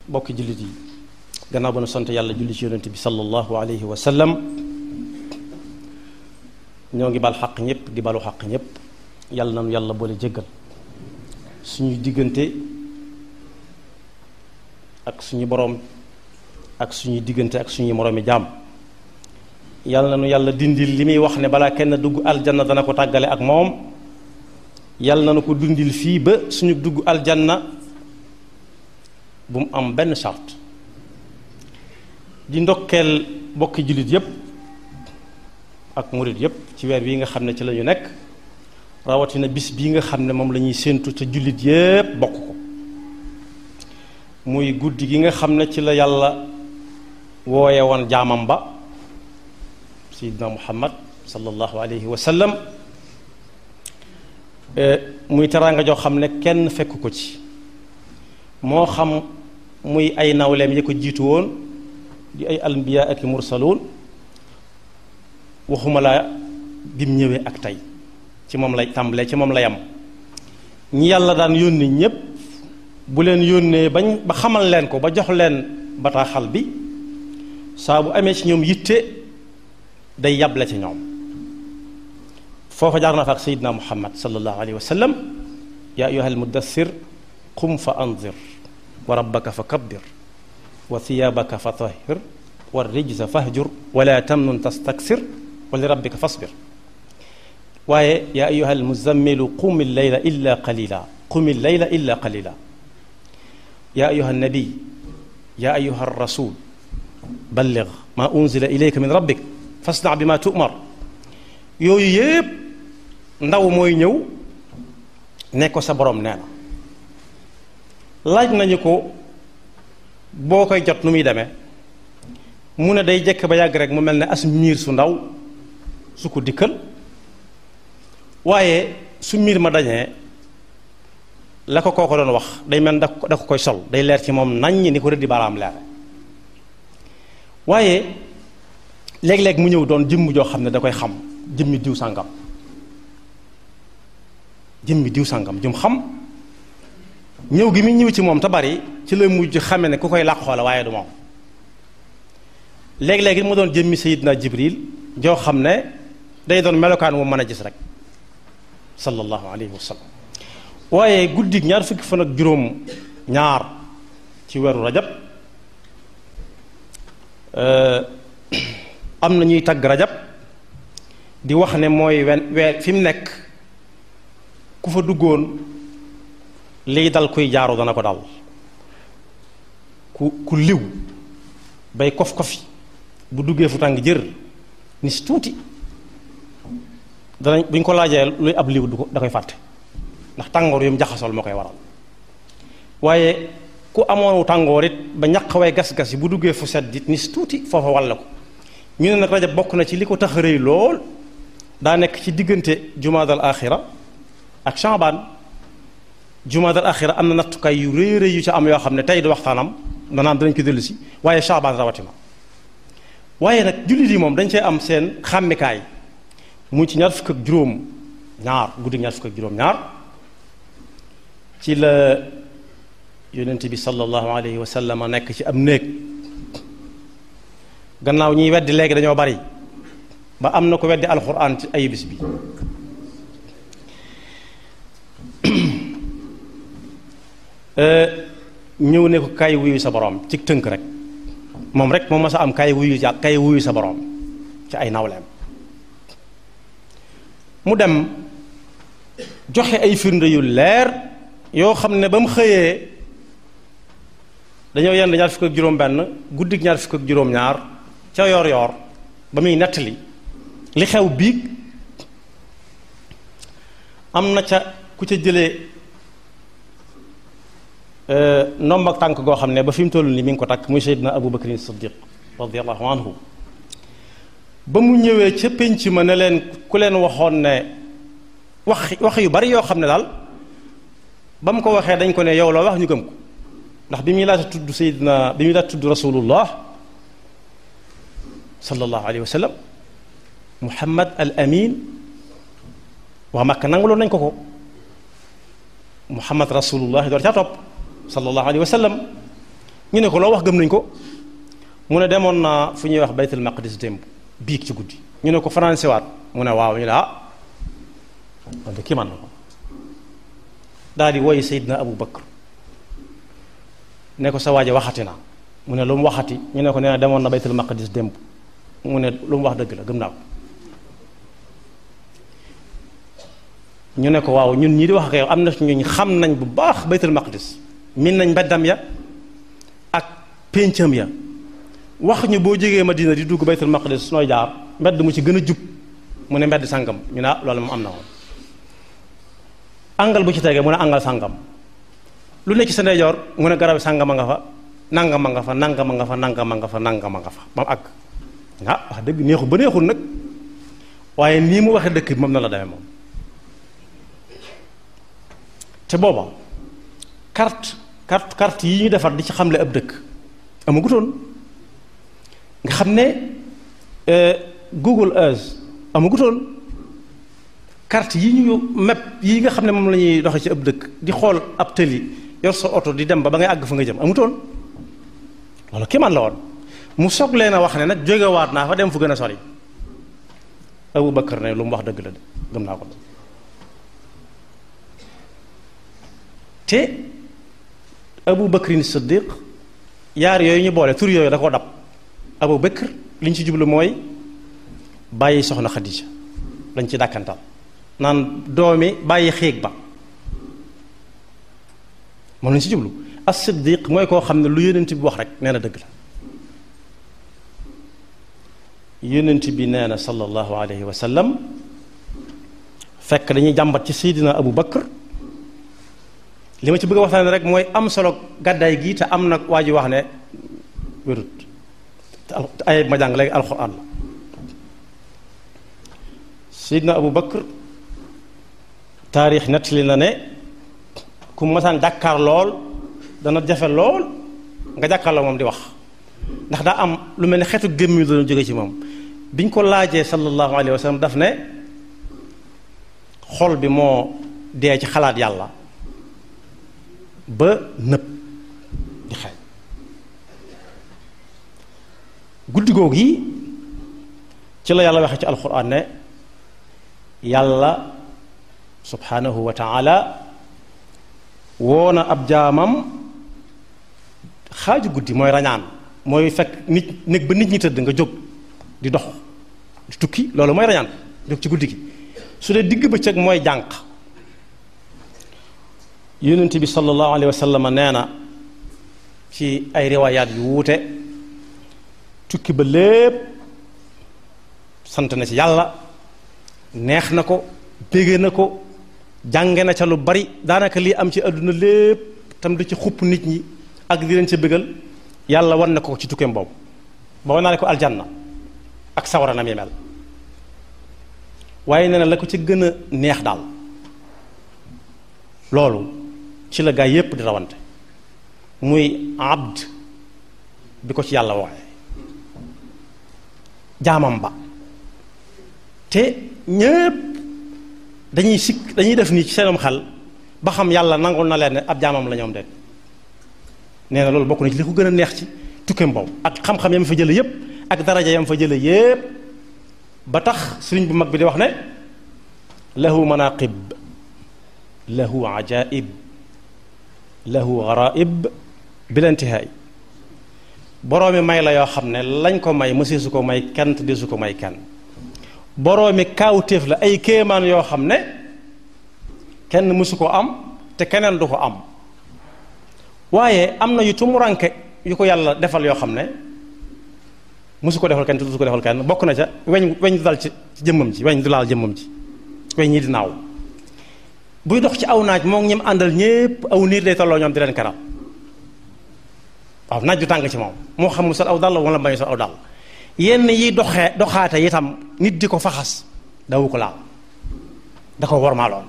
bokki jullit yi gannaaw ba nu sant yàlla julli ci yonent bi sallallahu alayhi wa sallam ñoo ngi bal xaq ñëpp di balu xaq ñëpp yàlla nanu yàlla boole jéggal suñuy diggante ak suñu boroom ak suñuy diggante ak suñuy moroomi jaam yàlla nanu yàlla dindil li muy wax ne balaa kenn dugg aljanna dana ko tàggale ak moom yàlla nanu ko dindil fii ba suñu dugg aljanna bu mu am benn charte di ndokkeel bokki jullit yépp ak murit yépp ci weer wi nga xam ne ci la ñu nekk rawatina bis bii nga xam ne moom la ñuy séentu te jullit yépp bokk ko muy guddi gi nga xam ne ci la yàlla wooye woon jaamam ba sayyidina muhammad sallallahu alayhi wa sallam muy teraanga joo xam ne kenn fekk ko ci moo xam muy ay nawleem yi ko jiitu woon di ay anbiya ak mursaloon waxuma la bim ñëwee ak tey ci moom lay tàmbalee ci moom la yam ñi yàlla daan yónni ñépp bu leen yónnee ba xamal leen ko ba jox leen bataaxal bi saa bu amee ci ñoom yitte day yable ci ñoom foofa jaar na fa ak sayidna muhammad sallallahu alayhi wa sallam yaa ayyuha almuddathir qum fa anzir wa rabbaka fa kabbir wa thiyaabaka fa tahhir wa rijza fahjur wala tamnun tastaksir wa li rabbika fasbir waaye yaa ayyuha almuzammilu qum illayla illa qalila qum illayla illa qalila yaa ayyuha nabi yaa ayyuha rasul balligh ma unzila ilayka min rabbik fasna bi ma tu'mar yooyu yépp ndaw mooy ñëw ne ko sa borom nee na laaj nañu ko boo koy jot nu muy demee mu ne day jekk ba yàgg rek mu mel ne as miir su ndaw su ko dikkal waaye su miir ma dañee la ko kooko doon wax day mel da ko koy sol day leer ci moom naññ ni ko rëddi baaraam leer waaye léeg-léeg mu ñëw doon jëmm joo xam ne da koy xam jëmmi diw sàngam jum xam ñëw gi muy ñëw ci moom te bari ci la mujj xame ne ku koy làqoo la waaye du moom léeg-léegi mu doon jëmmi sayidna jibril joo xam ne day doon melokaan wu mën a gis rek sallallahu alayhi wa sallam waaye guddig ñaar fukki fan ak juróom ñaar ci weeru rajab am na ñuy tagg rajab di wax ne mooy weer fi mu nekk ku fa duggoon liy dal kuy jaaru dana ko dal ku liw bay kof-kofi bu duggee fu tàng jër ni si tuuti danañ buñ ko laajee luy ab liw da koy fàtte ndax tàngoor yu mu jaxasool moo koy waral waaye ku amoon tàngoor it ba ñaq way gas-gas yi bu duggee fu sedd it ni si tuuti foofa walla ko ñu ne nag rajab bokk na ci li ko tax a rëy lool daa nekk ci diggante jumaadal axira ak Shaabaan jumaadal axira am na nattukaay yu rëy rëy yu ca am yoo xam ne tey du waxtaanam maanaam danañ ko dellu si waaye Shaabaan rawatina waaye nag jullit yi moom dañ cee am seen xàmmikaay mu ci ñaar fukk ak juróom ñaar guddi ñaar fukk ak juróom ñaar ci la yonent bi sallallahu alayhi wa sallam nekk ci am néeg gannaaw ñiy weddi léegi dañoo bari ba am na ko weddi alxuraan ci ay bis bi ñëw ne ko kaay wuyu sa borom ci tënk rek moom rek moo ma sa am kaay wuyu sa borom ci ay nawleem mu dem joxe ay firnde yu leer yoo xam ne ba mu xëyee dañoo yenn ñaar fukk ak juróom benn guddik ñaar fukk ak juróom ñaar ca yoor yoor ba muy nettali li xew biig am na ca ku ca jëlee nomb ak tànk goo xam ne ba fi mu toll nii mi ngi ko takk muy Seydina Abu Bakrin Siddiq radiyallahu anhu ba mu ñëwee ca pénc ma ne leen ku leen waxoon ne wax yu bari yoo xam ne daal ba mu ko waxee dañ ko ne yow la wax ñu gëm ko ndax bi muy laata tudd Seydina bi muy laata tudd rasulullah sallallahu alayhi wa sallam Muhammad al Amin waa Makka nanguloon nañ ko Muhammad rasulullah door caa topp sallallahu alayhi wa sallam ñu ne ko loo wax gëm nañ ko mu ne demoon naa fu ñuy wax baytul maqdis démb biig ci guddi ñu ne ko français waat mu ne waaw ñu ne wante kii man na ko daal di woy Seydina Abu Bakr ne ko sa waaje waxati naa mu ne lu mu waxati ñu ne ko nee na demoon na baytul maqdis démb mu ne lu mu wax dëgg la gëm naa ko ñu ne ko waaw ñun ñii di wax ak yow am na ñu xam nañ bu baax baytul maqdis min nañ mbeddam ya ak péncam ya wax ñu boo jógee Madina di dugg baytul maqdis nooy jaar mbedd mu ci gën a jub mu ne mbedd sàngam ñu ne loolu moom am na woon angal bu ci tegee mu ne angal sàngam lu nekk ci sa ndeyjoor mu ne garab sàngama nga fa nangama nga fa nangama nga fa nangama nga fa nangama nga fa ba mu àgg wax dëgg neexul ba neexul nag waaye nii mu waxee dëkk bi moom na la demee moom te booba carte yi ñu defar di ci xamle ab dëkk amagutoon nga xam ne Google Earth amagutoon carte yi ñu map yi nga xam ne moom la ñuy doxe ci ab dëkk di xool ab tëli yor sa oto di dem ba ngay àgg fa nga jëm amutoon loolu kéemaan la woon mu soog leen a wax ne nag jógewaat naa fa dem fu gën a sori Abu Bakar ne lu mu wax dëgg la de gëm naa ko te Abu Bakrin Siddiq yaar yooyu ñu boole tur yooyu da koo dab Abu Bakr li ñu ci jublu mooy bàyyi soxna Xadija lañ ci dàkkantal naan doomi bàyyi xiig ba moom lañ ci jublu as-Siddiq mooy koo xam ne lu yonent bi wax rek nee na dëgg la yonent bi nee na sallallahu alayhi wa sallam fekk dañuy jàmbat ci Seydina Abu Bakr li ma ci bëgg a waxtaane rek mooy am solo gàddaay gi te am nag waa ji wax ne wérut te ay ma jàng léegi alxuraan la Seydina Abu Bakr taarix nettali na ne ku masaan jàkkaar lool dana jafe lool nga jàkkaarloo moom di wax ndax daa am lu mel ne xeetu gémmiñ doon jóge ci moom biñ ko laajee sallallahu alayhi wa sallam daf ne xol bi moo dee ci xalaat yàlla ba nëb di xeeñ guddi googu yi ci la yàlla waxee ci alxuraan ne yàlla subhanahu wa taala woona ab jaamam xaaju guddi mooy rañaan mooy fekk nit néeg ba nit ñi tëdd nga jóg di dox di tukki loolu mooy rañaan jóg ci guddi gi su dee digg bëccëg mooy jànq yonent bi sallallahu alayhi wa sallam nee na ci ay riwaayaat yu wuute tukki ba lépp sant na ci yàlla neex na ko bégee na ko jànge na ca lu bari daanaka lii am ci àdduna lépp tam di ci xupp nit ñi ak di leen ca bégal yàlla wan na ko ci tukkeem boobu ba wan naa ne ko aljanna ak sawara na mi mel waaye nee na la ko ci gën a neex daal loolu ci la gaay yépp di rawante muy abd bi ko ci yàlla wooye jaamam ba te ñépp dañuy def nii ci seenum xel ba xam yàlla nangul na leen ne ab jaamam la ñoom de nee na loolu bokk na ci li ko gën a neex ci tukkeem boobu ak xam-xam yam fa jële yépp ak daraja yam fa jële yépp ba tax sëriñ bu mag bi di wax ne lahu manaqib lahu ajaib lahu garaib bila intihaay boroomi may la yoo xam ne lañ ko may mësee su ko may kenn te desu ko may kenn boroomi kaawtéef la ay kéemaan yoo xam ne kenn mësu ko am te keneen du ko am waaye am na yu tumuranke yu ko yàlla defal yoo xam ne mësu ko defal kenn te du ko defal kenn bokk na ca weñ du dal ci jëmmam ji weñ du laal jëmmam ji weñ ñi di naaw buy dox ci aw naaj moo ngi ñem àndal ñépp aw niir day tolloo ñoom di leen keral waaw naaj du tàng ci moom moo xam mu sol aw dàll wala bañu sol aw dàll yenn yi doxaate itam nit di ko faxas dawu ko laal da ko wormaaloon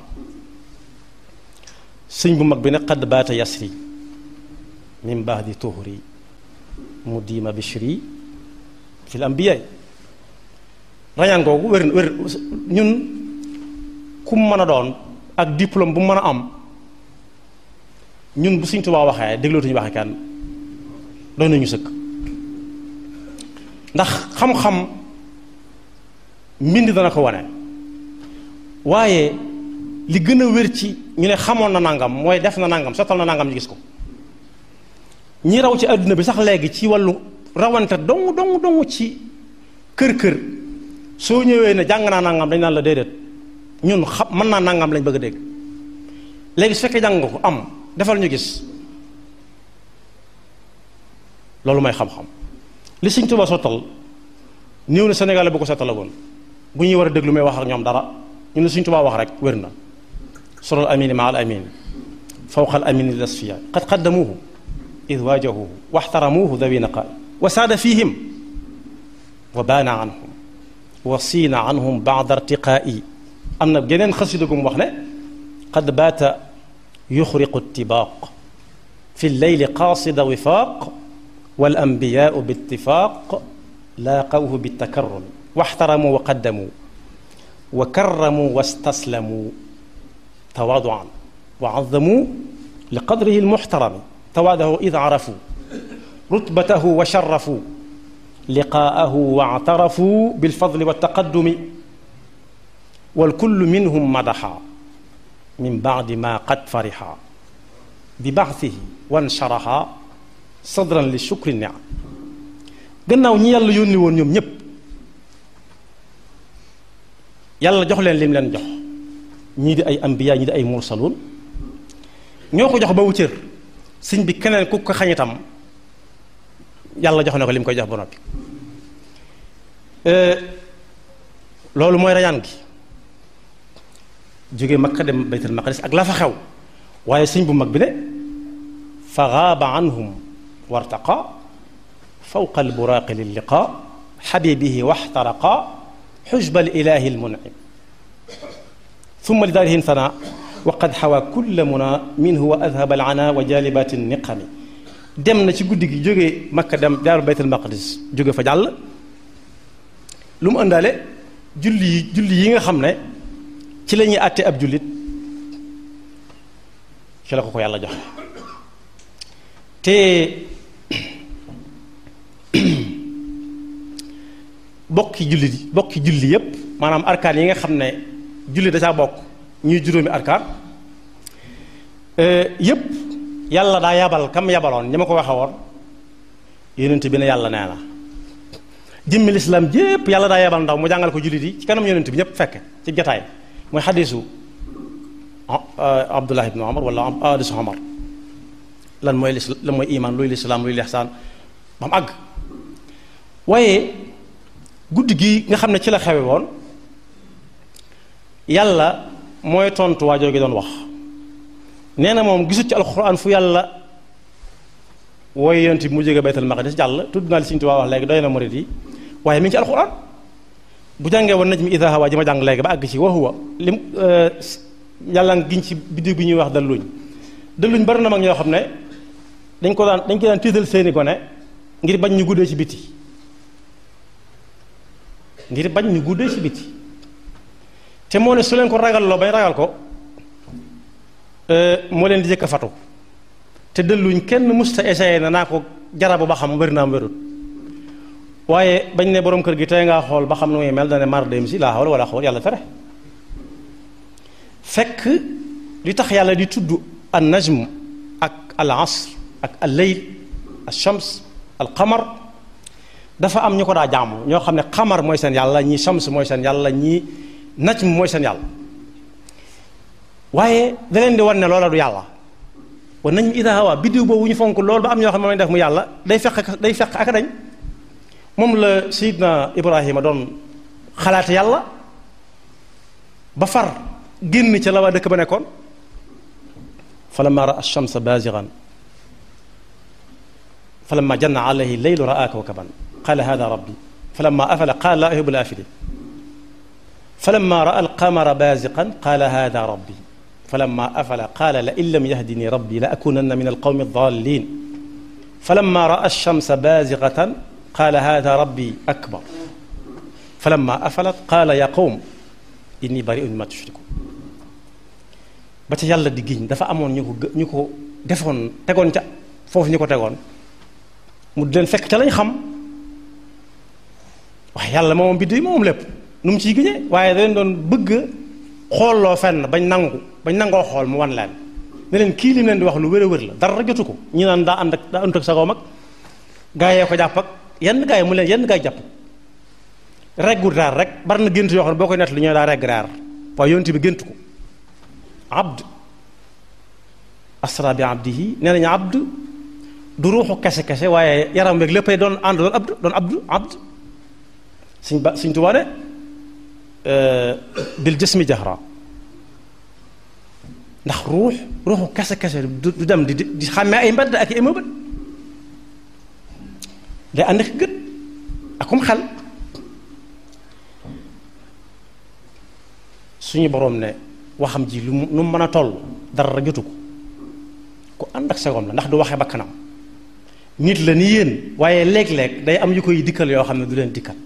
sëñ bu mag bi ne qad baata yasri min ba'di tuhri mu diima bishri fil anbiyaay rañaan googu wér ñun ku mu mën a doon ak diplôme bu mu mën a am ñun bu Sëñ Tuubaa waxee déglootuñu waxe kenn doy nañu sëkk ndax xam-xam mbind dana ko wane waaye li gën a wér ci ñu ne xamoon na nangam mooy def na nangam sottal na nangam ñu gis ko ñi raw ci àdduna bi sax léegi ci wàllu rawante dong ci kër soo ñëwee ne jàng naa nangam dañ naan la déedéet ñun xam mën naa nangam lañ bëgg a dégg léegi su fekkee jàng nga ko am defal ñu gis loolu mooy xam-xam li Sëñ Tuubaa sottal néew na Sénégal bu ko sottalagoon bu ñuy war a déglu may wax ak ñoom dara ñu ne Sëñ Tuubaa wax rek wér na sural amini ma al amin fawqa al amini l asfiya qad qaddamuhu id waajahuhu waxtaramuhu dawi naqaay wa saada fihim wa baana anhum wa siina anhum baada irtiqaa'i am na geneen xasida gu mu wax ne qad baata yuxriqu ittibaaq fi lleyli qaasida wifaaq wal anbiyaau bittifaaq laaqawhu bittakarrumi waxtaramuu wa qaddamuu wa karramuu wastaslamuu tawaaduan wa azamuu li qadrihi almuxtarami tawaadahu id arafuu rutbatahu wa sharafuu liqaahu wa actarafuu bilfadli waltaqaddumi walkullu minhum madaxa min bacdi ma qad farixa bi bacsihi wansharaxa sadran li shukri niam gannaaw ñi yàlla yónni woon ñoom ñépp yàlla jox leen lim leen jox ñii di ay ambiya ñii di ay mursaluun ñoo ko jox ba wu cër sëñ bi keneen ku ko xañ itam yàlla jox na ko lim koy jox ba noppi loolu mooy rayaan gi jóge Makka dem Baytul Maqdis ak la fa xew waaye sëñ bu mag bi ne fa gaaba anhum wartaqa fawqa alburaaqi lilliqa xabibihi waxtaraqa xujba lilahi almunim summa li daarihin sana wa qad xawa kulla muna minhu wa adhaba alana wa jalibat niqami dem na ci guddi gi jóge Makka dem jaaru Baytul Maqdis jóge fa jàll lu mu ëndaale julli yi nga xam ne ci la ñuy àtte ab jullit ci la ko yàlla joxe te bokki julli yépp maanaam arkaan yi nga xam ne julli da caa bokk ñuy juróomi arkaan yépp yàlla daa yabal kam yabaloon ñi ma ko waxe woon yonent bi ne yàlla nee na jëmmi lislaam jépp yàlla daa yabal ndaw mu jàngal ko jullit yi ci kanam yonent bi ñépp fekke ci jataay mooy xadiisu Abdullah ibn Omar wala hadiisu Omar lan mooy iman luy lislaam luy lihsaan ba mu àgg waaye guddi gi nga xam ne ci la xewe woon yàlla mooy tontu waajoo gi doon wax nee na moom gisut ci alxuraan fu yàlla wooy yonent bi mu jóge Baytul Maqdis jàll tudd naa li Sëñ Tuubaa wax léegi doy na murid yi waaye mi ngi ci alxuraan bu jàngee woon najmi idaa hawaa ji ma jàng léegi ba àgg ci wa huwa lim yàlla giñ ci biddiw bi ñuy wax dëlluñ bari na mag ñoo xam ne dañ ko daan tiital seeni gone ngir bañ ñu guddee ci biti te moo ne su leen ko ragalloo bañ ragal ko moo leen di jëkk a fatu te dëlluñ kenn musta essayé na naa ko jarabu ba xam wér naam wérut waaye bañ ne borom kër gi tey ngaa xool ba xam nu muy mel dane mar dem si laa xawla wala xawla yàlla tere fekk li tax yàlla di tudd an najm ak al asr ak al layl al shams al qamar dafa am ñu ko daa jaamu ñoo xam ne qamar mooy seen yàlla ñii shams mooy seen yàlla ñii najm mooy seen yàlla waaye da leen di wan ne loola du yàlla wa najm idaa hawaa biddiw boobu ñu fonk loolu ba am ñoo xam ne mooy def mu yàlla day fekk ak dañ moom la Seydina Ibrahima doon xalaate yàlla ba far génn ca la waa dëkk ba nekkoon falamma raa ash-shamsa baazighan falamma janna alayhi al-laylu raa kawkaban qaala haadha rabbi falamma afala qaala laa uhibbu al-aafiliin falamma raa al-qamara baazighan qaala haadha rabbi falamma afala qaala la in lam yahdini rabbi la akunanna min al-qawmi ad-daalliin falamma raa ash-shamsa baazighatan qaala haadha rabbi akbar falamma afalat qaala yaa qawm inni bari'un mimmaa tushrikuun ba ca yàlla di giñ dafa amoon ñu ko defoon tegoon ca foofu ñu ko tegoon mu di leen fekk ca lañ xam waaye yàlla moom biddiw yi moom lépp nu mu ciy gëñee waaye da leen doon bëgg xoolloo fenn bañ nangoo xool mu wan leen ne leen kii lim leen di wax lu wér a wér la dara jotu ko ñi naan daa ànd ak sagoom ak gaa yee ko jàpp ak yenn gaa yi mu leen yenn gaa yi jàpp reggu raar rek bari na gént yoo xam ne boo koy nett lu ñoo daa regg raar waaye yonent bi gént ko abd asra bi abdihi nee nañu abd du ruuxu kese kese waaye yaram beeg léppay doon ànd doon abd suñ Tuubaa ne bil jismi jahra ndax ruuxu kese kese du dem di xàmmee ay mbedd ak i mëbët day ànd ak gët akum xel suñu boroom ne waxam ji lu mu mën a toll dara jotu ko ku ànd ak sagoom la ndax du waxee bakkanam nit la ni yéen waaye léeg-léeg day am yu koy dikkal yoo xam ne du leen dikkal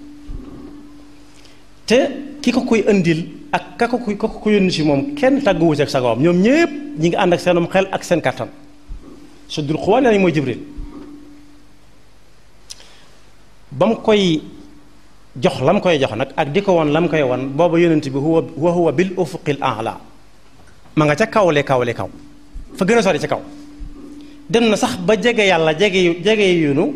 te ki ko koy indil ak ka ko yónni si moom kenn tàgguwu ci ak sagoom ñoom ñépp ñi ngi ànd ak seenum xel ak seen kàttan su dul xuwaa nee nañ mooy Jibril ba mu koy jox la mu koy jox nag ak di ko won la mu koy won booba yonent bi huwa bil ufuqil a'la ma nga ca kaw fa gën a sori ca kaw dem na sax ba jege yàlla jege yunu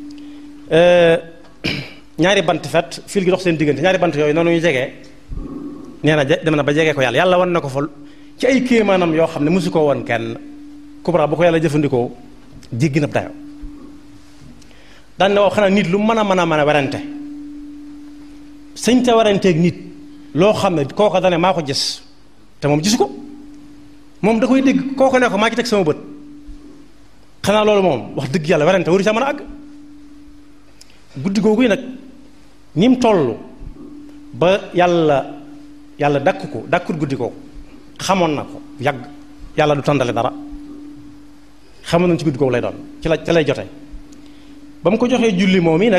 ñaari bant fet fil gi dox seen diggante ñaari bant yooyu noonu ñu jegee nee na dem na ba jege ko yàlla wan na ko fa ci ay kéemaanam yoo xam ne mosu ko woon kenn kubra bu ko yàlla jëfandikoo jéggi na dayo daan ne wax xanaa nit lu mën a werante sëñ te waranteeg nit loo xam ne kooko dane maa ko gis te moom gisu ko moom da koy dégg kooko ne ko maa ci teg sama bët xanaa loolu moom wax dëgg yàlla werante waru ca mën a àgg guddi googu nag ni mu toll ba yàlla dakkut guddi googu xamoon na ko yàgg yàlla du tàndale dara xamoon nañ ci guddi googu lay doon ci lay jote ba mu ko joxee julli moom yi nag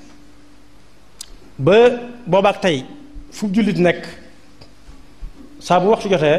ba boobaak tey fu jullit nekk saa bu waxtu jotee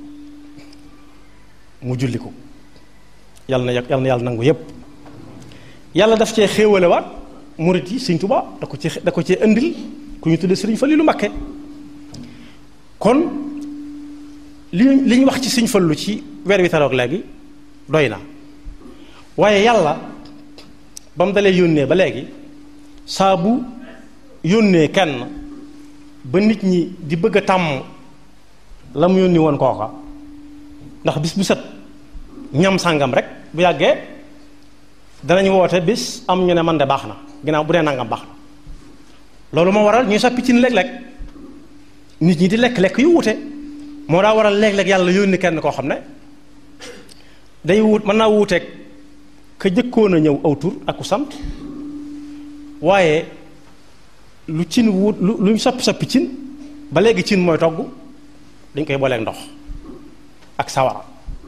mu julli ko yàlla na yàlla nangu yépp yàlla daf cee xéewalewaat murit yi Sëñ Tuubaa da ko cee indil ku ñu tuddee Sëriñ Fallilu Mbakke kon li ñu wax ci Sëñ Fallu ci weer wi taroog léegi doy na waaye yàlla ba mu dalee yónnee ba léegi saa bu yónnee kenn ba nit ñi di bëgg a tàmm la mu yónni woon kooka ndax bis bu set ñam sàngam rek bu yàggee danañ woote bis am ñu ne man de baax na ginnaaw bu dee nangam baax na loolu moo waral ñuy soppi cin léeg-léeg nit ñi di lekk-lekk yu wute moo daa waral léeg-léeg yàlla yónni kenn koo xam ne day mën naa wuuteeg ka jëkkoon a ñëw aw tur ak ku sant waaye lu cin luñ soppi cin ba léegi cin mooy togg dañ koy booleeg ndox ak sawara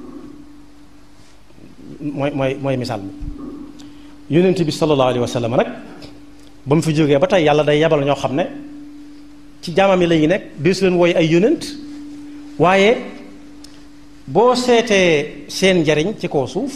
mooy misaal bi yonent bi sallallahu alayhi wa sallam nag ba mu fi jógee ba tey yàlla day yebal ñoo xam ne ci jaamam yi la ñu nekk deesu leen wooy ay yonent waaye boo seetee seen njariñ ci kaw suuf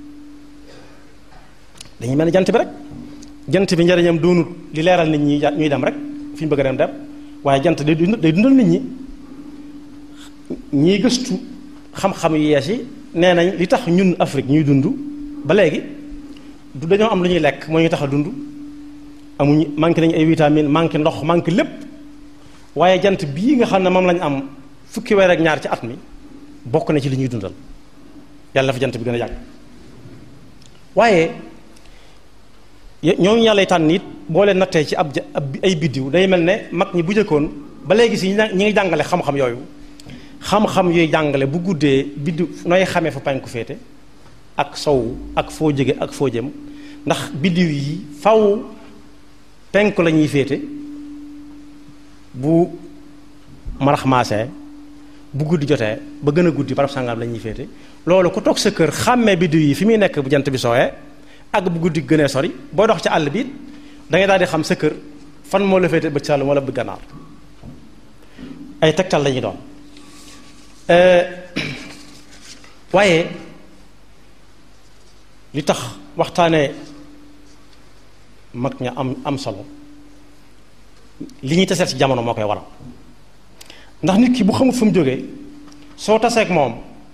dañuy mel ni jant bi rek jant bi njariñam doonut li leeral nit ñi ñuy dem rek fi ñu bëgg a dem waaye jant day dundal nit ñi ñiy gëstu xam-xam yu yees yi nee nañ li tax ñun Afrique ñuy dund ba léegi du dañoo am lu ñuy lekk moo ñuy tax a dund amuñu manqué nañu ay vitamine manqué ndox manqué lépp waaye jant bii nga xam ne moom lañ am fukki weer ak ñaar ci at mi bokk na ci li ñuy dundal yàlla dafa jant bi gën a yàgg waaye ñooñu yàlla tànn it boo leen nattee ci ay biddiw day mel ne mag ñi bu jëkkoon ba léegi si ñi ngi jàngale xam-xam yooyu xam-xam yooyu jàngale bu guddee biddiw nooy xamee fa penku féete ak sow ak foo jóge ak foo jëm ndax biddiw yi faw penku la ñuy féete bu marax maasee bu guddi jotee ba gën a guddi barab sàngam la ñuy féete loolu ku toog sa kër xàmmee biddiw yi fi muy nekk bu jant bi sooyee ak bu guddi gënee sori boo dox ci àll bi da ngay daal di xam sa kër fan moo la féete bëj saalum wala bu gànnaar ay tegtal lañuy doon waaye li tax waxtaane mag ña am solo li ñuy taseel ci jamono moo koy waral ndax nit ki bu xamut fa mu jógee soo taseeg moom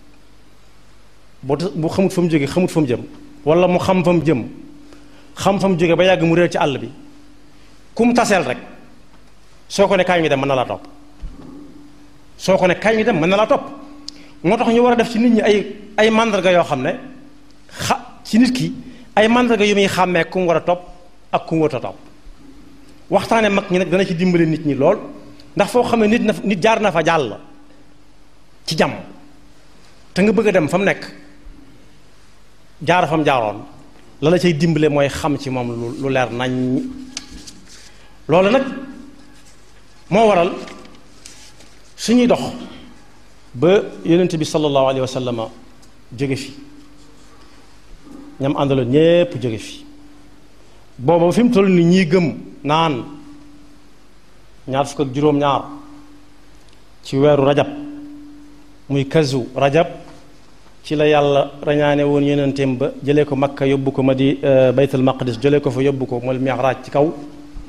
bu xamut fa mu jógee xamut fa mu jëm wala mu xam fa mu jëm xam fa mu jógee ba yàgg mu réer ci àll bi ku mu taseel rek soo ko ne kaay ñu dem mën na laa topp soo ko ne kaay ñu dem mën na laa topp moo tax ñu war a def ci nit ñi ay mandarga yoo xam ne ci nit ki ay mandarga yu muy xàmmee ku mu war a topp ak ku mu war a topp waxtaane mag ñi nag dana ci dimbale nit ñi lool ndax foo xam ne nit jaar na fa jàll ci jàmm te nga bëgg a dem fa mu nekk jaar fa mu jaaroon la la cay dimbale mooy xam ci moom lu leer nañ loolu nag moo waral suñuy dox ba yonent bi sallallahu alayhi wa sallam jóge fi ñam àndaloon ñépp jóge fi booba fi mu toll ni ñii gëm naan ñaar fukk ak juróom-ñaar ci weeru rajab muy kazu rajab ci la yàlla rañaane woon yonenteem ba jëlee ko makka yóbbu ko baytul maqdis jëlee ko fa yóbbu ko mooy mi'raaj ci kaw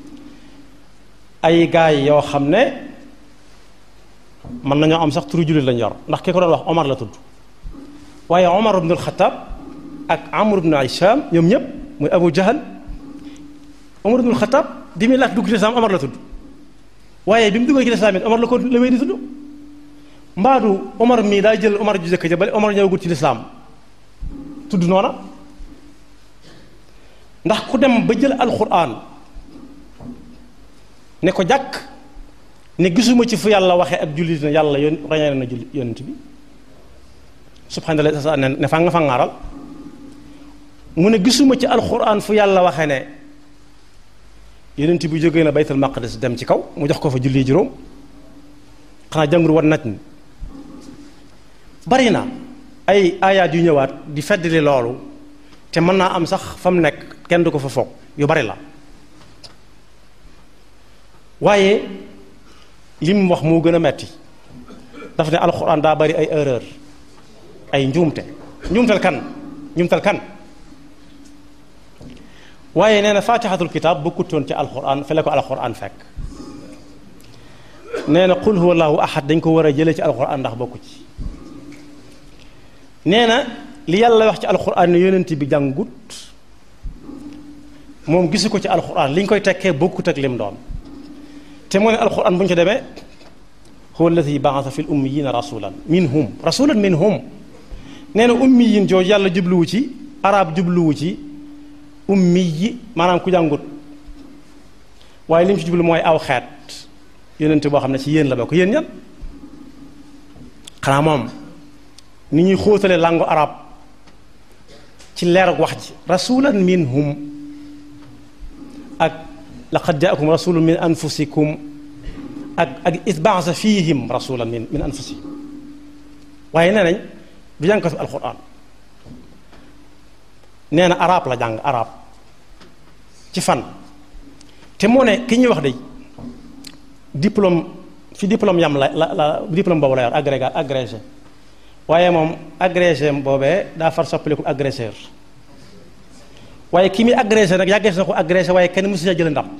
ay gaay yoo xam ne mën nañoo am sax turu jullit lañ yor ndax ki ko doon wax Omar la tudd waaye Omar ibn al-Khattab ak Amr ibn Hisham ñoom ñëpp muy Abu Jahal Omar ibn al-Khattab bi muy laata dugg ci lislaam Omar la tudd waaye bi mu duggee ci lislaam it Omar la ko la wéy di tudd mbaadu Omar mii daa jël Omar ju jëkk ja bale Omar ñëwagul ci lislaam tudd noona ndax ku dem ba jël alquran ne ko jàkk ne gisuma ci fu yàlla waxee ak jullit ne yàlla rañaane na yonent bi subhaanallahi sa ne fa nga fa ngaaral mu ne gisuma ci alquran fu yàlla waxee ne yonent bi jógee na baytul maqdis dem ci kaw mu jox ko fa julli juróom xanaa jàngur war naj ni bari na ay aayaat yu ñëwaat di feddali loolu te mën naa am sax fa mu nekk kenn du ko fa foog yu bari la waaye li mu wax moo gën a metti daf ne alxuraan daa bari ay erreur ay njuumtal kan waaye nee na faatixatul kitaab bokkutoon ci alxuraan fe la ko alxuraan fekk nee na qul huwa allahu ahad dañ ko war a jëlee ci alxuraan ndax bokku ci nee na li yàlla wax ci alxuraan ne yonent bi jàngut moom gisu ko ci alxuraan li ñu koy tekkee bokkut ak lim doon te moo ne alxuraan bu ñu ci demee huwa alladi ba'atha fi l ummiyina rasulan minhum nee na ummiyin jooju yàlla jubluwu ci arab jubluwu ci ummi yi maanaam ku jàngut waaye li mu ci jublu mooy aw xeet yonent boo xam ne ci yéen la bokk yéen ñan xanaa moom ni ñuy xóotale langue arab ci leer ak wax ji rasulan minhum ak laqad jaakum rasulun min anfusikum ak isbaasa fihim rasulan min anfusihim waaye nee nañ du jàng ko fi alquran nee na arab la jàng arab ci fan te moo ne ki ñuy wax de diplôme fi diplôme yam la diplôme boobu la yor agrégé waaye moom agrégé boobee daa far soppaliku agresseur waaye ki muy agrégé nag yàggees na ko agrégé waaye kenn mësu sa jël ndam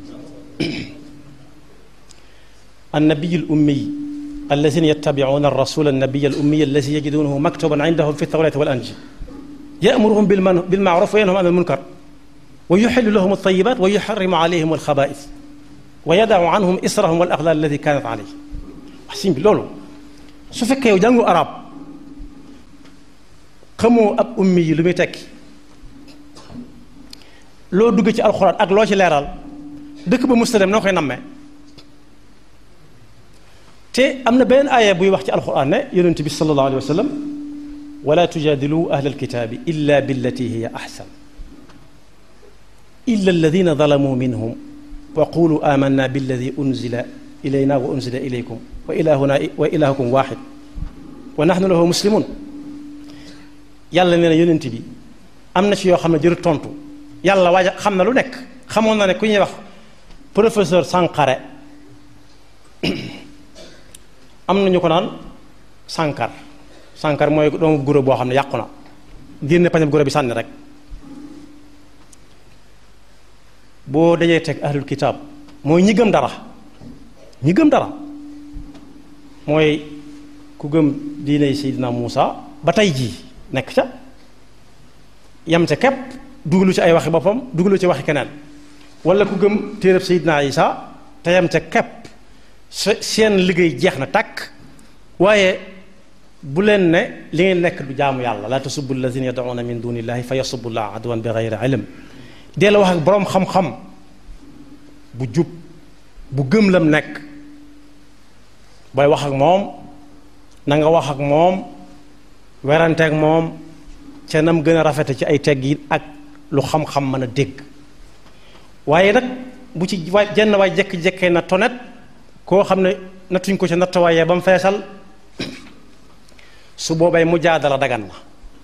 النبي الأمي الذين يتبعون الرسول النبي الأمي الذي يجدونه مكتوبا عندهم في التوراة والإنجيل يأمرهم بالمعروف وينهاهم عن المنكر ويحل لهم الطيبات ويحرم عليهم الخبائث ويدع عنهم إسرهم والأغلال التي كانت عليه حسين bi loolu su fekkee yow jàngu arab xamoo ab ummi yi lu muy tekki loo dugg ci alxuraan ak loo ci leeral dëkk ba musta dem noo koy nammee te am na beneen aaya buy wax ci alxuraan ne yonent bi sallallahu alayhi wa sallam wala tujaadilu ahla alkitaabi illa billati hiya ahsan illa alladina zalamu minhum wa qulu amanna billadi unzila ilayna wa unzila ilaykum wa ilahuna wa ilahukum waxid wa nahnu lahu muslimun yàlla nee na yonent bi am na ci yoo xam ne jërut tontu yàlla waaja xam na lu nekk xamoon na ne ku ñuy wax professeur Sankharé am na ñu ko naan Sankar mooy doomu guro boo xam ne yàqu na génne pañam guro bi sànni rek boo dajee teg ahlul kitaab mooy ñi gëm dara ñi gëm dara mooy ku gëm diine Seydina Muusa ba tey jii nekk ca yam ca képp dugalu ci ay waxi boppam dugalu ci waxi keneen wala ku gëm téereb Seydina Isa te yam ca képp seen liggéey jeex na tàkk waaye bu leen ne li ngeen nekk du jaamu yàlla laa tasubbu allazina yad'una min dunillahi fa yasubbu llaha adwan bi ghayri ilm dee la wax ak boroom xam-xam bu jub bu gëm lam nekk booy wax ak moom na nga wax ak moom werante ak moom ca nam gën a rafete ci ay teggin ak lu xam-xam mën a dégg waaye nag bu ci jenn waay jekki-jekkee na tonet koo xam ne nattuñ ko ca nattawaayee ba mu feesal su boobay mu jaadala dagan na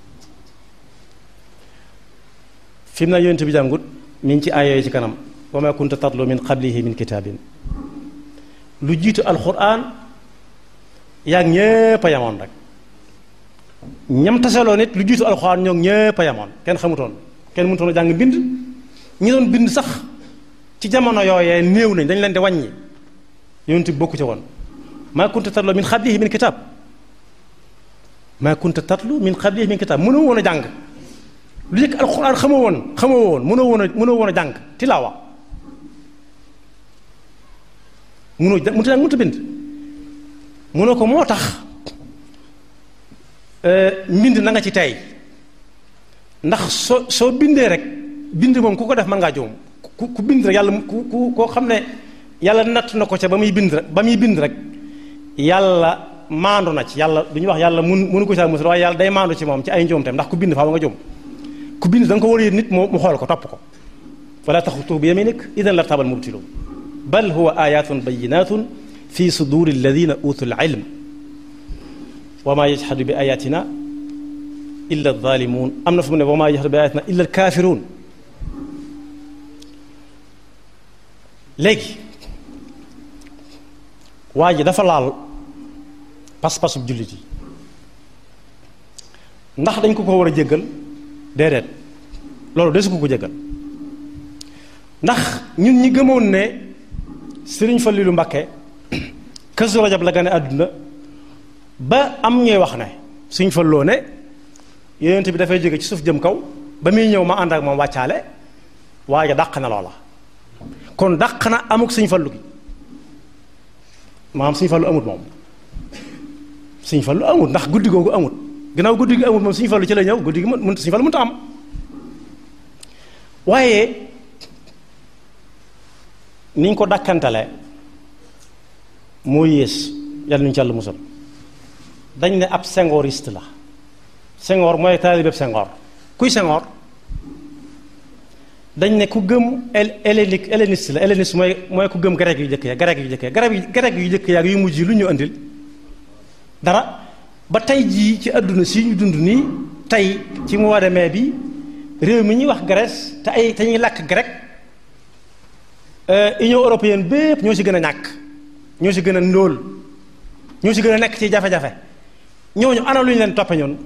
fi mu na yonent bi jàngut mi ngi ci aayooyu ci kanam wa ma kunta tatlu min qablihi min kitaabin lu jiitu alquran yaag ñépp a yamoon rek ñam taseloo nit lu jiitu alquran ñoom ñépp a yamoon kenn xamutoon kenn mënutoon a jàng bind ñi doon bind sax ci jamono yooyee néew nañ dañ leen di wàññi yonent bi bokku ci woon ma kunta tatlu min qablihi min kitaab ma kunta tatlu min qablihi min kitaab mënoo woon a jàng lu njëkk alquran xamoo woon mënoo woon a jàng tilaawa mënut a bind mënoo ko moo tax mbind na nga ci tey ndax soo bindee rek bind moom ku ko def mën ngaa juum ku bind rek yàlla ku koo xam ne yàlla natt na ko ca ba muy bind rek yàlla maandu na ci yàlla du ñuy wax yàlla mënu ko saa musul waaye yàlla day maandu ci moom ci ay njuumteem ndax ku bind faaw nga juum ku bind da nga ko war a nit mu xool ko topp ko wala taxutu bi yaminik idan lartabal mubtilun bal huwa ayatun bayinatun fi suduri alladina utul ilm wa ma yajhadu bi ayatina illa adh-dhalimun am na fu mu ne wa ma yajhadu bi ayatina illa al-kafirun léegi waa ji dafa laal pas-pasub jullit yi ndax dañ ko war a jéggal déedéet loolu desu ko jéggal ndax ñun ñi gëmoon ne Sëriñ Fallilu Mbakke Kazu Rajab la gane àdduna ba am ñuy wax ne Sëriñ Falloo ne yonent bi dafay jóge ci suuf jëm kaw ba muy ñëw ma ànd ak moom wàccaale waaye dàq na loola kon dàq na amuk Sëriñ Fallu gi maanaam Sëriñ Fallu amut moom Sëriñ Fallu amut ndax guddi googu amut ginnaaw guddi gi amut moom Sëriñ Fallu ci la ñëw guddi gi Sëriñ Fallu mënta am waaye niñ ko dàkkantale moo yées yàlla nuñu ci Yàlla musal dañ ne ab senghoriste la Senghor mooy taalibeb Senghor kuy Senghor dañ ne ku gëm helléniste la helléniste mooy ku gëm grec yu jëkk ya grec yu jëkk ya yu mujj lu ñu andil dara ba tey jii ci àdduna si ñu dund nii tey ci mois de mai bi réew mi ñuy wax Grèce te ñuy làkk grec Union européenne bépp ñoo ci gën a ñàkk ñoo ci gën a ndóol ñoo ci gën a nekk ci jafe-jafe ñooñu ana lu ñu leen toppe ñoon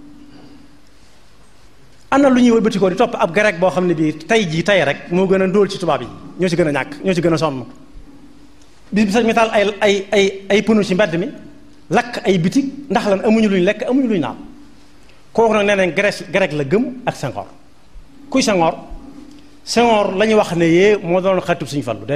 ana lu ñuy wëlbati ko di topp ab grec boo xam ne bii tey jii tey rek moo gën a ndóol ci tubaab yi ñoo ci gën a ñàkk ñoo ci gën a sonn bis bi sax ñu taal ay pënu ci mbedd mi lakk ay bitig ndax lan amuñu luñ lekk amuñu luñ naan kooku nag nee nañ grec la gëm ak Senghor kuy Senghor la ñuy wax ne yee moo doon xaritub Sëriñ Fallu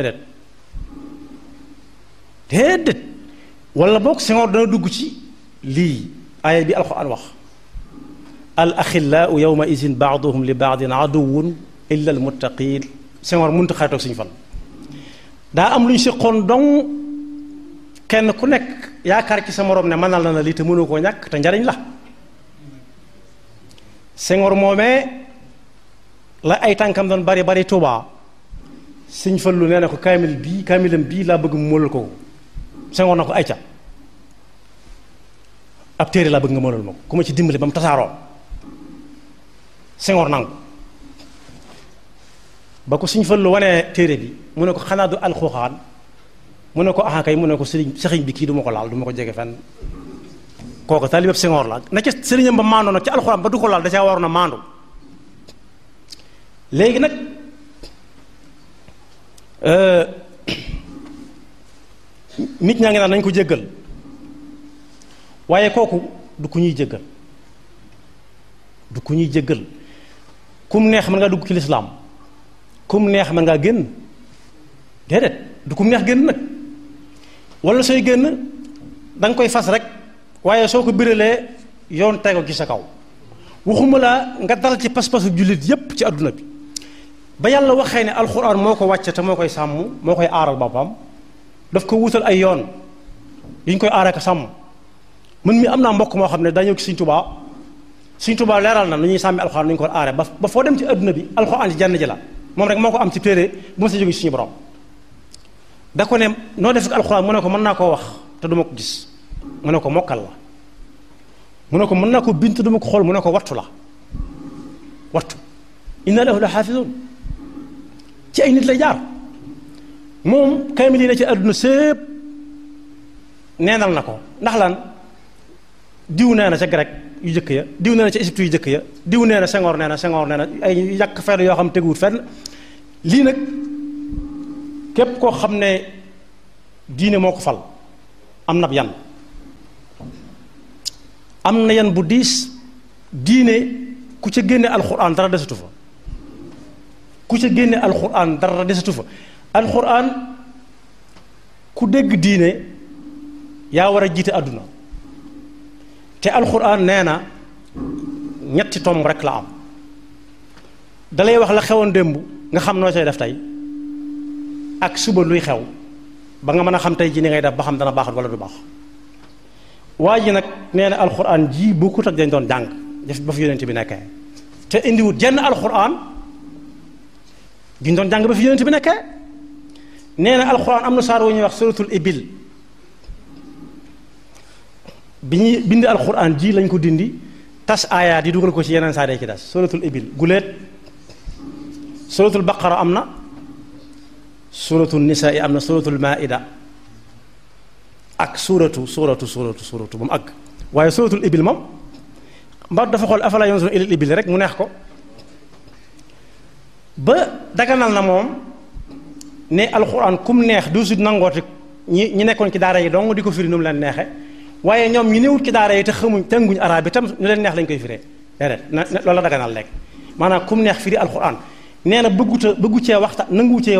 déedéet wala boog Senghor dana dugg ci lii aaya bi alxuraan wax al axillaau yawma idin baaduhum li baadin aduwun illa al muttaqin Senghor mënut a xaritoog Sëriñ Fallu daa am lu ñu séqoon dong kenn ku nekk yaakaar ci sa morom ne mënal na lii te mënoo koo ñàkk te njariñ la Senghor moomee la ay tànkam doon bari Tuubaa Sëriñ Fallu nee na ko kaamilam bii laa bëgg mu mënal ko Senghor na ko ayca ab téere laa bëgg nga mënal ma ko ku ma ci dimbali ba mu tasaaroo Senghor nangu ba ko Sëriñ Fallu wanee téere bi mu ne ko xanaa du alxuraan mu ne ko kay mu ne ko sëriñ bi kii du ma ko laal du ma ko jege fenn kooku taalibeb Senghor la na ca sëriñam ba maandoo nag ci alxuraan ba du ko laal da caa waroon a maandu léegi nag nit ñaa ngi naan nañ ko jéggal waaye kooku du ku ñuy jéggal du ku ñuy jéggal kum neex mën ngaa dugg ci lislaam kum neex mën ngaa génn déedéet du kum neex génn nag wala sooy génn da nga koy fas rek waaye soo ko biralee yoon tego ci sa kaw waxuma laa nga dal ci pas-pasu jullit yépp ci àdduna bi ba yàlla waxee ne alxuraan moo ko wàcce te moo koy sàmm moo koy aaral boppam daf ko wutal ay yoon yi ñu koy aaree ko sàmm mën mi am naa mbokk moo xam ne daa ñëw ci Sëriñ Tuubaa leeral na nu ñuy sàmmi alxuraan nu ñu ko aaree ba foo dem ci àdduna bi alxuraan ci jenn ji la moom rek moo ko am ci téere bu ma sa jóge ci suñu borom da ko ne noo def ak alxuraan mu ne ko mën naa koo wax te duma ko gis mu ne ko mokkal la mu ne ko mën naa ko bind te duma ko xool mu ne ko wattu la wattu inna lahu la xaafizuun ci ay nit lay jaar moom kaamil yi ne ci àdduna sépp neenal na ko ndax lan diw nee na ca grec yu jëkk ya diw nee na ca Égypte yu jëkk ya diw nee na Senghor nee na ay yàq fenn yoo xam teguwut fenn lii nag képp koo xam ne diine moo ko fal am na yan am na yan bu diis diine ku ca génne alxuraan dara desatu fa ku ca génne alxuraan dara desatu fa alxuraan ku dégg diine yaa war a jiite àdduna te alxuraan nee na ñetti tomb rek la am dalay wax la xewoon démb nga xam noo cay def tey ak suba luy xew ba nga mën a xam tey ji ni ngay def ba xam dana baaxat wala du baax waa ji nag nee na alxuraan ji bokkut ak dañ doon jàng def ba fi yonent bi nekkee te indiwut jenn alxuraan duñ doon jàng ba fi yonent bi nekkee nee na alxuraan am na saar wu ñuy wax suratul ibil bi ñuy bind alxuraan ji lañ ko dindi tas aayaat yi dugal ko ci yeneen saar yi ci des suratul ibil guléet suratul baqara am na suratul nisaa yi am na suratul maida ak suuratu ba mu àgg waaye suratul ibil moom mba dafa xool afala yanzuruna ilal ibil rek mu neex ko ba daganal na moom ne alxuraan kum neex du sut nangooti ñi nekkoon ci daara yi dong di ko firi nu mu leen neexe waaye ñoom ñu newut ci daara yi te xamuñ tënguñ arab bi tam ñu leen neex lañ koy firee déedéet loolu la daganal léegi maanaam kum neex firi alxuraan nee na bëggu cee waxtaan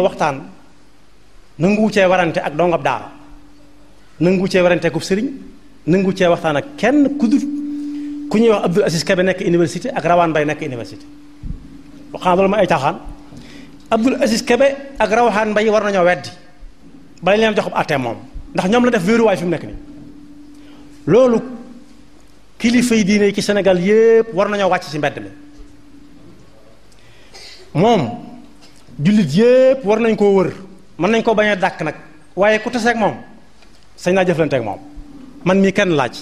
nanguwu cee warante ak dongab daara nanguwu cee warante ku sëriñ nanguwu cee waxtaan ak kenn ku dul ku ñuy wax Abdul Aziz Kebe nekk université ak Rawaan Bay nekk université waxaan loolu ma ay caaxaan Abdul Aziz Kebe ak Rawaan Bay war nañoo weddi bala leen jox ab àttee moom ndax ñoom la def wéeruwaay fi mu nekk nii loolu kilifa yi diine yi ci Sénégal yépp war nañoo wàcc ci mbedd mi moom jullit yépp war nañ koo wër mën nañ koo bañ a dàkk nag waaye ku taseeg moom sañ naa jëflanteeg moom man mii kenn laaj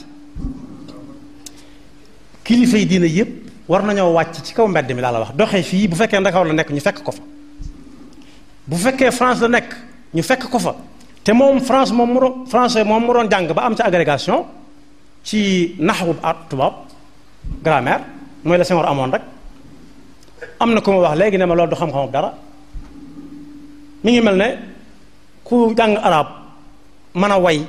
kilifa yi diine yépp war nañoo wàcc ci kaw mbedd mi laa la wax doxee fii bu fekkee Ndakaaru la nekk ñu fekk ko fa bu fekkee France la nekk ñu fekk ko fa te moom France moom mu doon français moom mu doon jàng ba am ca agrégation ci naxwu tubaab grammaire mooy la Senghor amoon rek am na ku ma wax léegi ne ma loolu du xam-xamu dara mi ngi mel ne ku jàng arab mën a way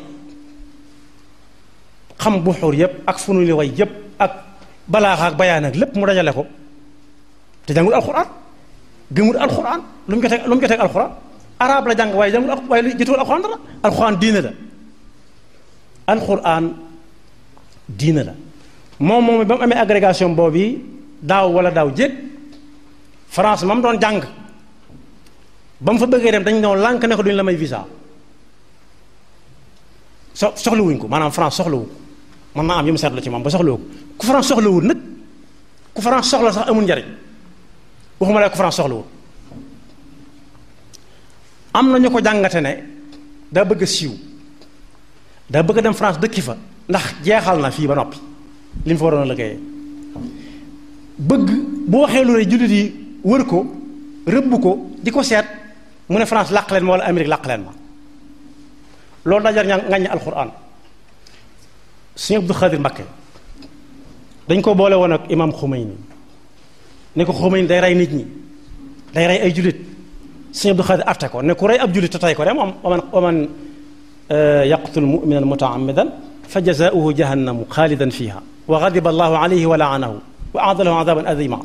xam buxuur yépp ak fu nu li way yépp ak balaaxa ak bayaan ak lépp mu dajale ko te jàngul alxuraan gëmul alxuraan lu mu jotee alxuraan arab la jàng waaye jàngul waaye lu jotul alxuraan dara alxuraan diine la alxuraan diine la moom ba mu amee agrégation boobu daaw wala daaw jéeg France ma mu doon jàng ba mu fa bëggee dem dañ ñëw lànk ne ko duñ la may visa soxlawuñ ko maanaam France soxlawu ko mën naa am yu mu seetlu ci moom ba soxlawu ko ku France soxlawul nag ku France soxla sax amul njariñ waxuma la ku France soxlawul am na ñu ko jàngate ne daa bëgg a siiw daa bëgg a dem France dëkki fa ndax jeexal na fii ba noppi li mu fa waroon a liggéeyee bëgg bu waxee lu ne jullit yi wër ko rëbb ko di ko seet mu ne France làq leen ma wala Amérique làq leen ma loolu daa jar ngañ alxuraan Sëñ Abdou Khadir Mbakke dañ ko boole woon ak imam Khomeini ne ko Khomeini day rey nit ñi day rey ay jullit sëñ Abdou Khadir atte ko ne ku rey ab jullit te tey ko de moom waman yaqtul muminan mutaamidan fa jazaauhu jahannamu xaalidan fiha wa gadiba allahu alayhi wa laanahu wa aada lahu adaban adima.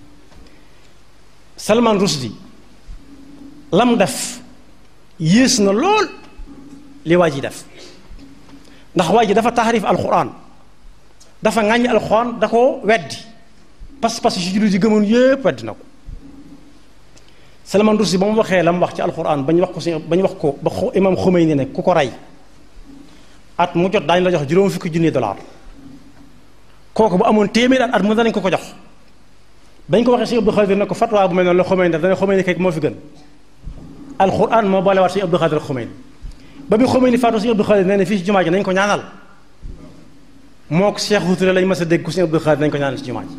Salman Rushdie lam def yées na lool li waa ji def ndax waa ji dafa taxarif alquran, dafa ŋàññi alquran, da ko weddi pas-pas yi si jullit yi gëmoon yépp weddi na ko. Salman Rushdie ba mu waxee la mu wax ci alquran bañ wax ko ba imam Khomeini ne ku ko rey at mu jot daañu la jox $50,000 kooku bu amoon téeméer at mu danañ ko jox. bañ ko waxee Sëñ Abdou Khadir ne ko fatwa bu mel noonu la Khomeini def dana Khomeini kay moo fi gën. alquran moo boolewaat Sëñ Abdou Khadir Khomeini ba bi Khomeini faatu Sëñ Abdou Khadir nee na fii ci jumaa ji nañ ko ñaanal moo ko Cheikh Touré lañ mas a dégg ku Sëñ Abdou Khadir nañ ko ñaanal ci jumaa ji.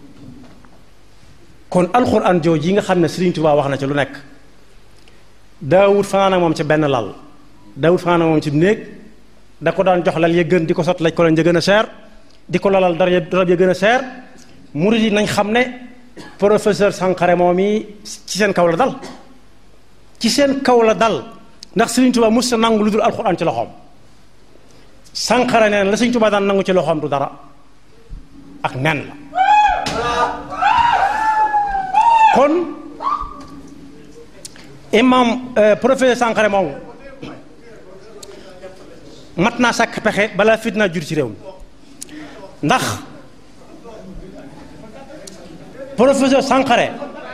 kon alquran jooju yi nga xam ne Sëriñ Tuubaa wax na ci lu nekk daawut fanaan ak moom ci benn lal, daawut fanaan ak moom ci néeg, da ko daan jox lal ya gën di ko sot laj ko lañ ja gën a seer di ko lalal darab ya gën a seer. murid yi nañ xam ne professeur Sankharé moom yi ci seen kaw la dal, ci seen kaw la dal ndax Sëriñ Tuubaa mos sa nangu lu dul alquran ci loxoom. Sankharé nee na la Sëriñ Tuubaa daan nangu ci loxoom du dara ak nen la. kon imam professeur Sankharé moom mat naa sàkk pexe balaa fitna jur ci réew mi ndax professeur Sankharé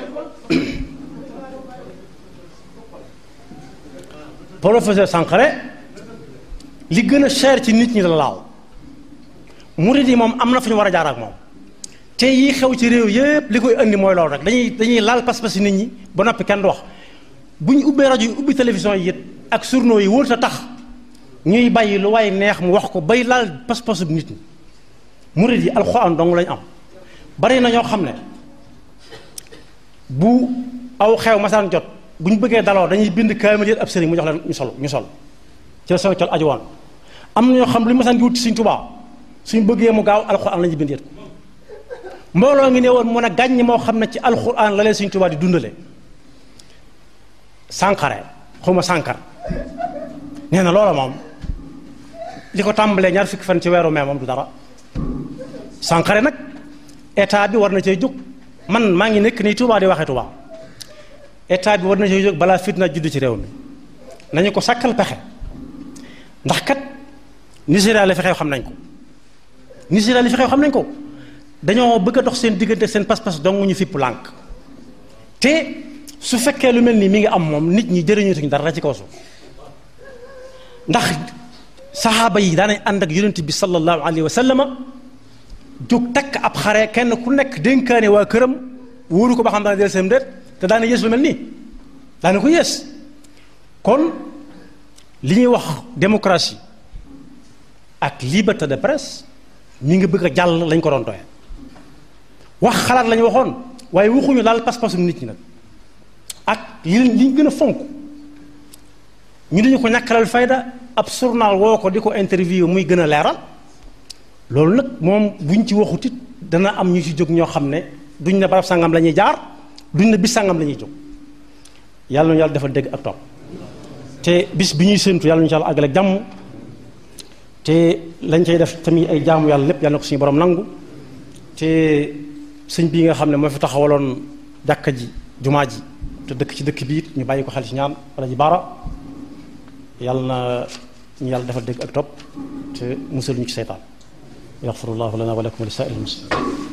li gën a cher ci nit ñi la laal. murid yi moom am na fu ñu war a jaar ak moom te yi xew ci réew yépp li koy indi mooy loolu rek dañuy laal pas-pas nit ñi ba noppi kenn du wax. bu ñu ubbee rajo yi ubbi télévision yi it ak journaux yi wóor ta tax ñuy bàyyi lu waay neex mu wax ko bay laal pas-pasub nit ñi. murid yi alxuraan dong lañ am. bari na ñoo xam ne bu aw xew masaan jot bu ñu bëggee daloo dañuy bind kaamil yéen ab sëriñ mu jox leen ñu sol ci la seen col aju woon. am na ñoo xam lu ñu masaan di wut ci Sëriñ Tuubaa suñ bëggee mu gaaw alxuraan la ñuy bind yéen ko. mbooloo ngi ne woon mën a gàññ moo xam ne ci alxuraan la leen Sëriñ Tuubaa di dundale. Sankharé xawma Sankar nee na loola moom li ko tàmbalee ñaar fukki fan ci weeru mee moom du dara. Sankharé nag état bi war na cay jóg. man maa ngi nekk nii Touba di waxee Touba état bi war na cay jóg balaa fitna judd ci réew mi nañu ko sàkkal pexe ndax kat Nigéria la fi xew xam nañ ko. Nigéria li fi xew xam nañ ko dañoo bëgg a dox seen diggante seen pas-pas dong ñu fipp lànk te su fekkee lu mel nii mi ngi am moom nit ñi jëriñootuñ dara ci kaw suuf ndax saxaaba yi daanañ ànd ak yonent bi sallallahu alayhi wa sallama jóg takk ab xare kenn ku nekk dénkaane waa këram wóoru ko ba xam daana del seen déet te daana yées lu mel nii daana ko yées. kon li ñuy wax démocratie ak liberté de presse mi ngi bëgg a jàll lañ ko doon doye wax xalaat lañu waxoon waaye waxuñu laal pas-pasum nit ñi nag ak li ñu gën a fonk ñu dañu ko ñàkkalal fayda ab journal woo ko di ko interview muy gën a leeral. loolu nag moom buñ ci waxut it dana am ñu ci jóg ñoo xam ne duñ ne barab sangam la ñuy jaar duñ ne bis sangam la ñuy jóg yàlla na yàlla defal dégg ak topp te bis bi ñuy séentu yàlla ñu ci yàlla àggale ak jàmm te lañ cay def tamit ay jaamu yàlla lépp yàlla na ko suñu borom nangu te sëñ bii nga xam ne moo fi taxawaloon jàkka ji jumaa ji te dëkk ci dëkk bi it ñu bàyyi ko xel ci ñaan wala ji baara yàlla na ñu yàlla defal dégg ak topp te musal ñu ci seytaan yaxfirullahu lana wa lakum wa li saa'iril muslimin